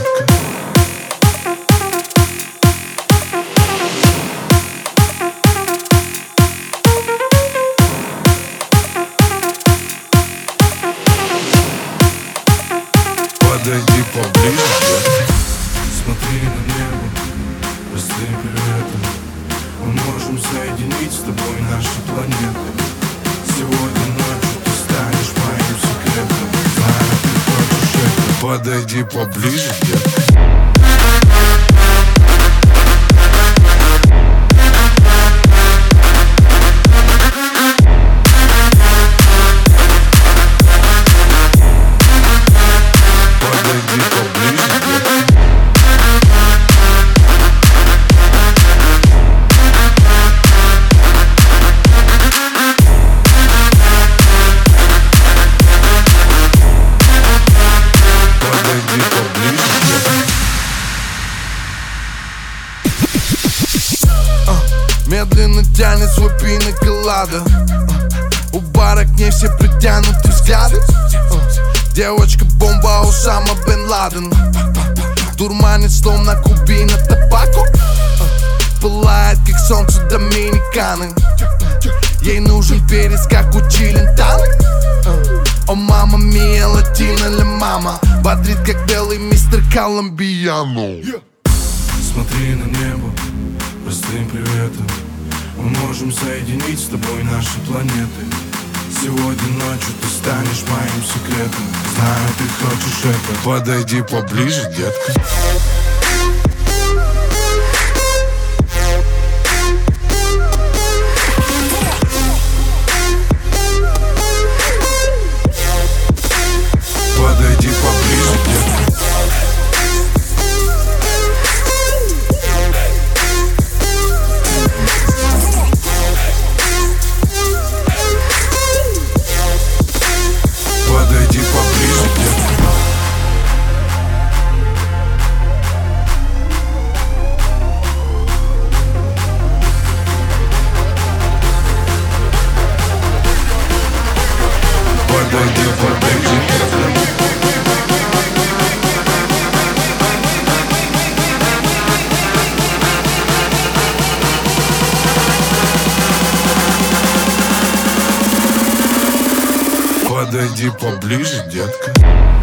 детка. Подойди поближе, детка. Смотри на небо простым приветом. Мы можем соединить с тобой наши планеты. Сегодня ночью ты станешь моим секретом. Знаю, ты хочешь это. Подойди поближе, детка. Медленно тянет свой пина-колада. У бара к ней все притянуты взгляды. Девочка-бомба Усама бен Ладен. Дурманит словно кубина табаку. Пылает как солнце Доминиканы. Ей нужен перец, как у Челентано. О мама мия, латина ля мама. Бодрит, как белый мистер Колумбиано. Смотри на небо простым приветом. Мы можем соединить с тобой наши планеты. Сегодня ночью ты станешь моим секретом. Знаю, ты хочешь это. Подойди поближе, детка. Подойди поближе, детка. Подойди поближе, детка. Подойди поближе, детка. Подойди поближе, детка.